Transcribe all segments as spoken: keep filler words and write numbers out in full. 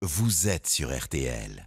vous êtes sur R T L.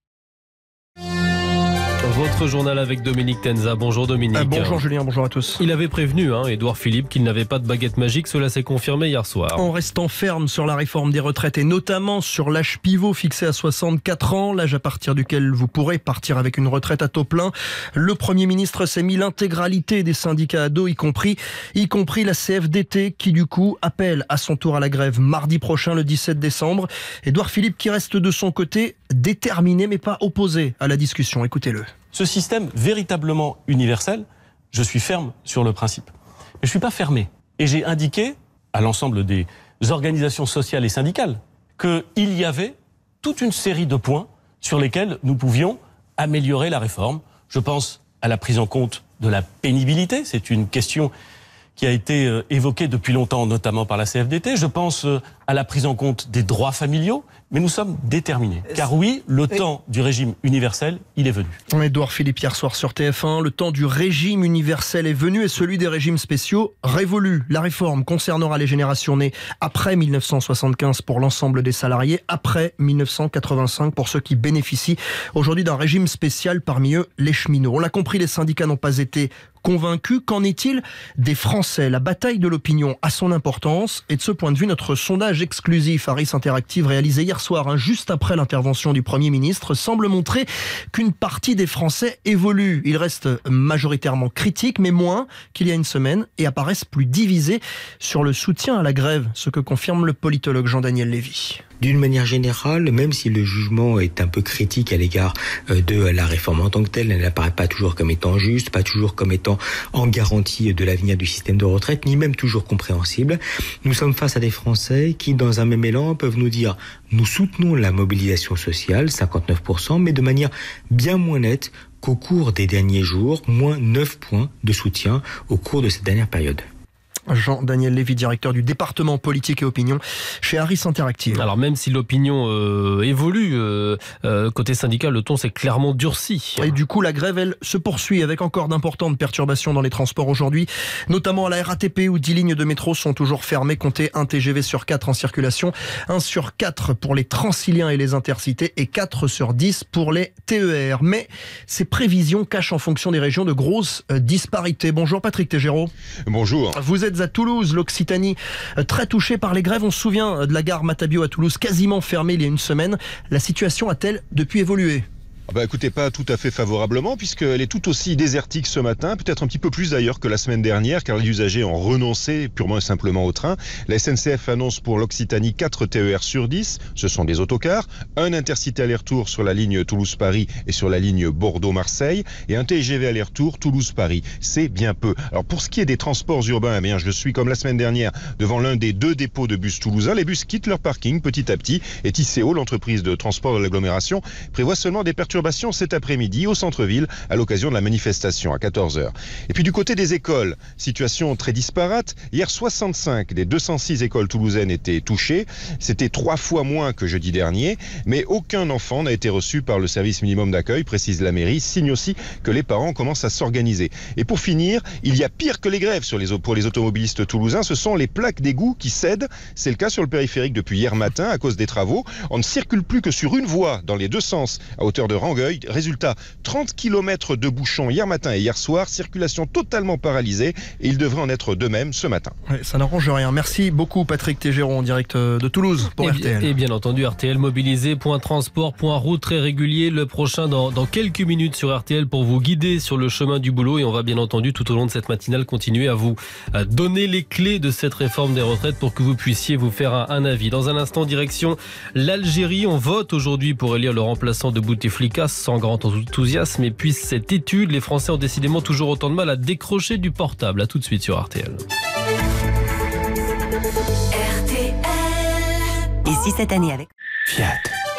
Votre journal avec Dominique Tenza. Bonjour Dominique. Euh, bonjour Julien, bonjour à tous. Il avait prévenu, hein, Édouard Philippe, qu'il n'avait pas de baguette magique. Cela s'est confirmé hier soir. En restant ferme sur la réforme des retraites et notamment sur l'âge pivot fixé à soixante-quatre ans, l'âge à partir duquel vous pourrez partir avec une retraite à taux plein, le Premier ministre s'est mis l'intégralité des syndicats à dos, y compris, y compris la C F D T, qui du coup appelle à son tour à la grève mardi prochain, le dix-sept décembre. Édouard Philippe qui reste de son côté déterminé mais pas opposé à la discussion. Écoutez-le. Ce système véritablement universel, je suis ferme sur le principe. Mais je ne suis pas fermé. Et j'ai indiqué à l'ensemble des organisations sociales et syndicales qu'il y avait toute une série de points sur lesquels nous pouvions améliorer la réforme. Je pense à la prise en compte de la pénibilité. C'est une question qui a été évoquée depuis longtemps, notamment par la C F D T. Je pense à la prise en compte des droits familiaux. Mais nous sommes déterminés. Car oui, le temps du régime universel, il est venu. Édouard Philippe hier soir sur T F un, le temps du régime universel est venu et celui des régimes spéciaux révolu. La réforme concernera les générations nées après mille neuf cent soixante-quinze pour l'ensemble des salariés, après mille neuf cent quatre-vingt-cinq pour ceux qui bénéficient aujourd'hui d'un régime spécial, parmi eux les cheminots. On l'a compris, les syndicats n'ont pas été convaincus. Qu'en est-il des Français? La bataille de l'opinion a son importance et de ce point de vue, notre sondage exclusif Harris Interactive réalisé hier soir, hein, juste après l'intervention du Premier ministre, semble montrer qu'une partie des Français évolue. Ils restent majoritairement critiques, mais moins qu'il y a une semaine, et apparaissent plus divisés sur le soutien à la grève, ce que confirme le politologue Jean-Daniel Lévy. D'une manière générale, même si le jugement est un peu critique à l'égard de la réforme en tant que telle, elle n'apparaît pas toujours comme étant juste, pas toujours comme étant en garantie de l'avenir du système de retraite, ni même toujours compréhensible. Nous sommes face à des Français qui, dans un même élan, peuvent nous dire « nous soutenons la mobilisation sociale, cinquante-neuf pour cent, mais de manière bien moins nette qu'au cours des derniers jours, moins neuf points de soutien au cours de cette dernière période ». Jean-Daniel Lévy, directeur du département politique et opinion chez Harris Interactive. Alors même si l'opinion euh, évolue, euh, euh, côté syndical, le ton s'est clairement durci. Et du coup, la grève, elle, se poursuit avec encore d'importantes perturbations dans les transports aujourd'hui, notamment à la R A T P où dix lignes de métro sont toujours fermées. Comptez un T G V sur quatre en circulation, un sur quatre pour les Transiliens et les Intercités et quatre sur dix pour les T E R. Mais ces prévisions cachent en fonction des régions de grosses euh, disparités. Bonjour Patrick Tégéraud. Bonjour. Vous êtes à Toulouse, l'Occitanie très touchée par les grèves. On se souvient de la gare Matabio à Toulouse, quasiment fermée il y a une semaine. La situation a-t-elle depuis évolué ? Ah bah écoutez, pas tout à fait favorablement, puisqu'elle est tout aussi désertique ce matin, peut-être un petit peu plus d'ailleurs que la semaine dernière, car les usagers ont renoncé purement et simplement au train. La S N C F annonce pour l'Occitanie quatre T E R sur dix, ce sont des autocars, un intercité aller-retour sur la ligne Toulouse-Paris et sur la ligne Bordeaux-Marseille, et un T G V aller-retour Toulouse-Paris. C'est bien peu. Alors pour ce qui est des transports urbains, eh bien je suis comme la semaine dernière devant l'un des deux dépôts de bus toulousains. Les bus quittent leur parking petit à petit, et Tisséo, l'entreprise de transport de l'agglomération, prévoit seulement des perturbations cet après-midi au centre-ville à l'occasion de la manifestation à quatorze heures. Et puis du côté des écoles, situation très disparate. Hier, soixante-cinq des deux cent six écoles toulousaines étaient touchées. C'était trois fois moins que jeudi dernier, mais aucun enfant n'a été reçu par le service minimum d'accueil, précise la mairie, signe aussi que les parents commencent à s'organiser. Et pour finir, il y a pire que les grèves sur les, pour les automobilistes toulousains, ce sont les plaques d'égout qui cèdent. C'est le cas sur le périphérique depuis hier matin à cause des travaux. On ne circule plus que sur une voie dans les deux sens à hauteur de Rangueil. Résultat, trente kilomètres de bouchons hier matin et hier soir, circulation totalement paralysée et il devrait en être de même ce matin. Ouais, ça n'arrange rien. Merci beaucoup Patrick Tégéraud en direct de Toulouse pour et R T L. Et bien entendu R T L mobilisé, point transport, point route très régulier. Le prochain dans, dans quelques minutes sur R T L pour vous guider sur le chemin du boulot et on va bien entendu tout au long de cette matinale continuer à vous à donner les clés de cette réforme des retraites pour que vous puissiez vous faire un, un avis. Dans un instant, direction l'Algérie. On vote aujourd'hui pour élire le remplaçant de Bouteflika sans grand enthousiasme. Et puis cette étude, les Français ont décidément toujours autant de mal à décrocher du portable. À tout de suite sur R T L. R T L. Et si cette année avec Fiat,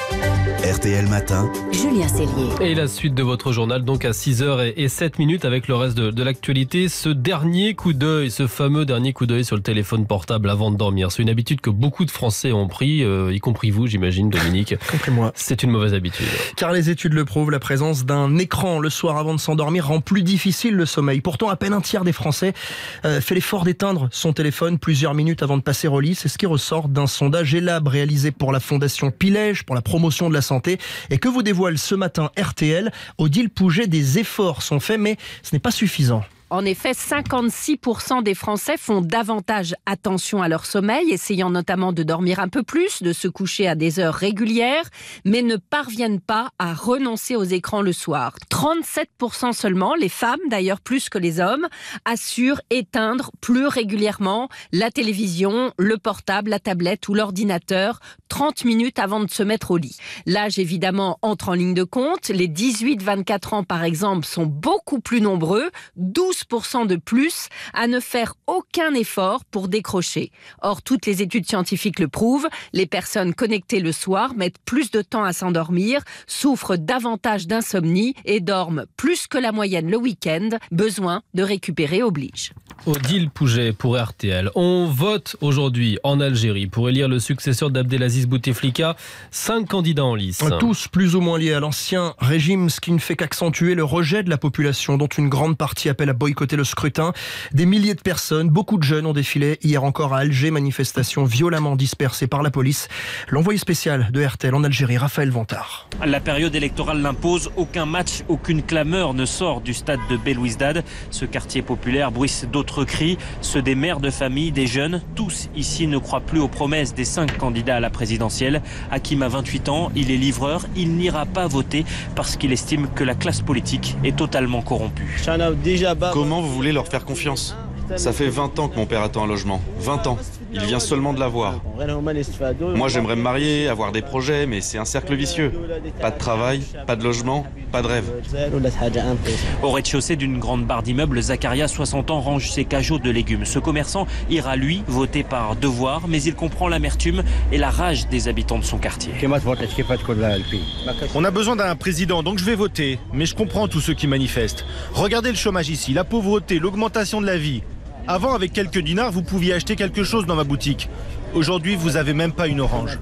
R T L Matin. Julien Cellier. Et la suite de votre journal, donc à six heures sept minutes avec le reste de, de l'actualité. Ce dernier coup d'œil, ce fameux dernier coup d'œil sur le téléphone portable avant de dormir. C'est une habitude que beaucoup de Français ont pris, euh, y compris vous, j'imagine, Dominique. Compris-moi. C'est une mauvaise habitude. Car les études le prouvent, la présence d'un écran le soir avant de s'endormir rend plus difficile le sommeil. Pourtant, à peine un tiers des Français euh, fait l'effort d'éteindre son téléphone plusieurs minutes avant de passer au lit. C'est ce qui ressort d'un sondage Elab réalisé pour la Fondation Pilège pour la promotion de la santé et que vous dévoile ce matin R T L. Odile Pouget, des efforts sont faits, mais ce n'est pas suffisant. En effet, cinquante-six pour cent des Français font davantage attention à leur sommeil, essayant notamment de dormir un peu plus, de se coucher à des heures régulières, mais ne parviennent pas à renoncer aux écrans le soir. trente-sept pour cent seulement, les femmes d'ailleurs plus que les hommes, assurent éteindre plus régulièrement la télévision, le portable, la tablette ou l'ordinateur trente minutes avant de se mettre au lit. L'âge évidemment entre en ligne de compte. Les dix-huit vingt-quatre ans par exemple sont beaucoup plus nombreux, douze pour cent de plus à ne faire aucun effort pour décrocher. Or, toutes les études scientifiques le prouvent, les personnes connectées le soir mettent plus de temps à s'endormir, souffrent davantage d'insomnie et dorment plus que la moyenne le week-end. Besoin de récupérer oblige. Odile Pouget pour R T L. On vote aujourd'hui en Algérie pour élire le successeur d'Abdelaziz Bouteflika. Cinq candidats en lice. Tous plus ou moins liés à l'ancien régime, ce qui ne fait qu'accentuer le rejet de la population, dont une grande partie appelle à boycotter le scrutin. Des milliers de personnes, beaucoup de jeunes ont défilé hier encore à Alger, manifestation violemment dispersée par la police. L'envoyé spécial de R T L en Algérie, Raphaël Vantard. La période électorale l'impose, aucun match, aucune clameur ne sort du stade de Belouizdad. Ce quartier populaire bruisse d'autres cris, ceux des mères de famille, des jeunes. Tous ici ne croient plus aux promesses des cinq candidats à la présidentielle. Hakim a vingt-huit ans, il est livreur, il n'ira pas voter parce qu'il estime que la classe politique est totalement corrompue. Comment vous voulez leur faire confiance ? Ça fait vingt ans que mon père attend un logement. vingt ans. Il vient seulement de l'avoir. Moi, j'aimerais me marier, avoir des projets, mais c'est un cercle vicieux. Pas de travail, pas de logement, pas de rêve. Au rez-de-chaussée d'une grande barre d'immeubles, Zakaria, soixante ans, range ses cajots de légumes. Ce commerçant ira, lui, voter par devoir, mais il comprend l'amertume et la rage des habitants de son quartier. On a besoin d'un président, donc je vais voter. Mais je comprends tous ceux qui manifestent. Regardez le chômage ici, la pauvreté, l'augmentation de la vie. Avant, avec quelques dinars, vous pouviez acheter quelque chose dans ma boutique. Aujourd'hui, vous n'avez même pas une orange.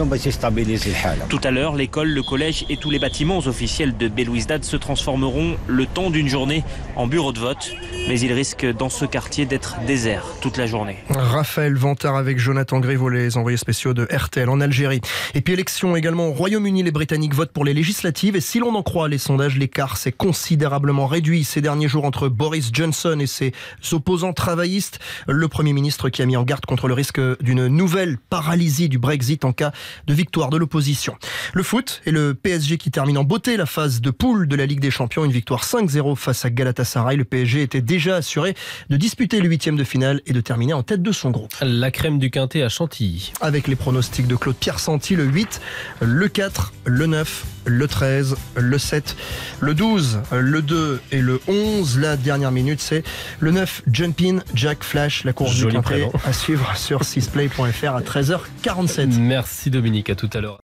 Tout à l'heure, l'école, le collège et tous les bâtiments officiels de Belouizdad se transformeront le temps d'une journée en bureau de vote. Mais il risque dans ce quartier d'être désert toute la journée. Raphaël Vantard avec Jonathan Griveau, les envoyés spéciaux de R T L en Algérie. Et puis élection également au Royaume-Uni, les Britanniques votent pour les législatives. Et si l'on en croit les sondages, l'écart s'est considérablement réduit ces derniers jours entre Boris Johnson et ses opposants travaillistes. Le Premier ministre qui a mis en garde contre le risque d'une nouvelle paralysie du Brexit en cas de victoire de l'opposition. Le foot et le P S G qui termine en beauté la phase de poule de la Ligue des Champions. Une victoire cinq zéro face à Galatasaray. Le P S G était déjà assuré de disputer le huitième de finale et de terminer en tête de son groupe. La crème du Quintet à Chantilly. Avec les pronostics de Claude-Pierre Santi, le huit, le quatre, le neuf, le treize, le sept, le douze, le deux et le onze. La dernière minute, c'est le neuf, Jumpin Jack Flash, la course Joli du Quintet prénom. à suivre sur sixplay point f r à treize heures quarante-sept. Merci Dominique, à tout à l'heure.